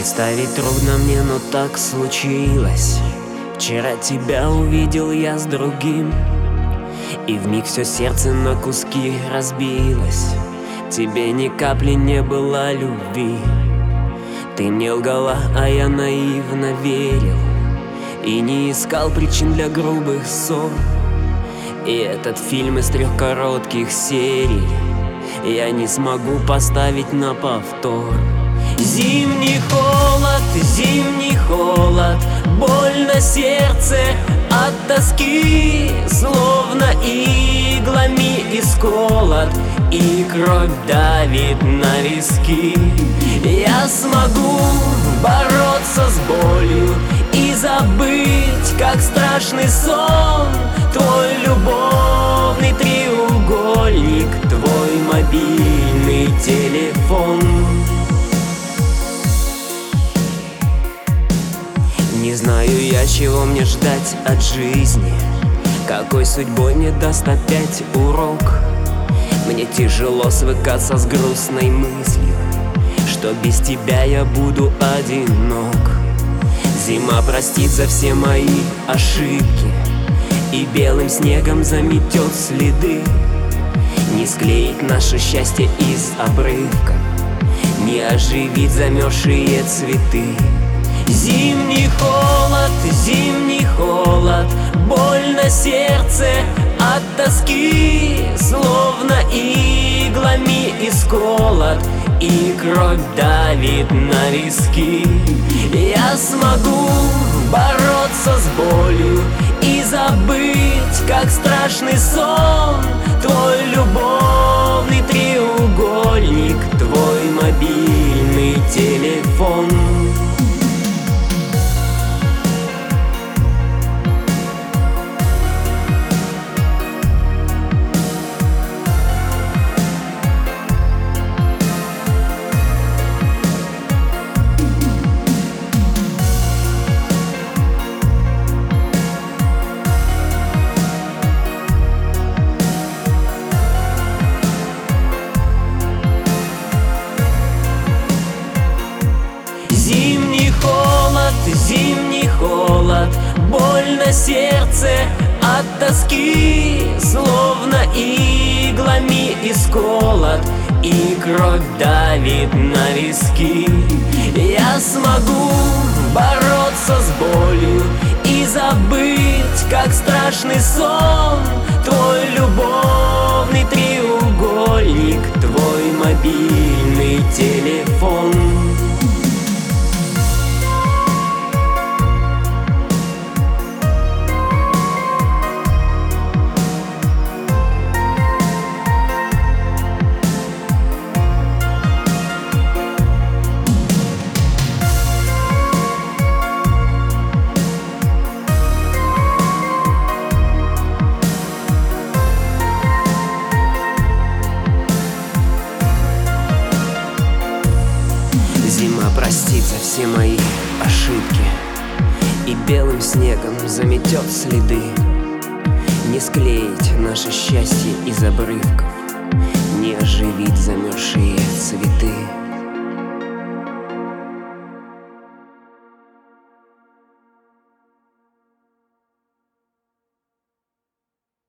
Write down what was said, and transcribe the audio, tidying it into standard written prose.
Представить трудно мне, но так случилось. Вчера тебя увидел я с другим, и вмиг все сердце на куски разбилось. Тебе ни капли не было любви. Ты мне лгала, а я наивно верил и не искал причин для грубых ссор. И этот фильм из 3 коротких серий я не смогу поставить на повтор. Зимний холод, боль на сердце от тоски, словно иглами исколот, и кровь давит на виски. Я смогу бороться с болью и забыть, как страшный сон, твой любовный треугольник, твой мобильный телефон. Не знаю я, чего мне ждать от жизни, какой судьбой мне даст опять урок. Мне тяжело свыкаться с грустной мыслью, что без тебя я буду одинок. Зима простит за все мои ошибки и белым снегом заметет следы. Не склеить наше счастье из обрывка, не оживить замерзшие цветы. Зимний холод, боль на сердце от тоски, словно иглами исколот, и кровь давит на виски. Я смогу бороться с болью и забыть, как страшный сон, твой любовный треугольник, твой мобильный телефон. Зимний холод, боль на сердце от тоски, словно иглами исколот, и кровь давит на виски. Я смогу бороться с болью и забыть, как страшный сон, твой любовный треугольник, твой мобильный телефон. Зима простит за все мои ошибки и белым снегом заметет следы. Не склеить наше счастье из обрывков, не оживить замерзшие цветы.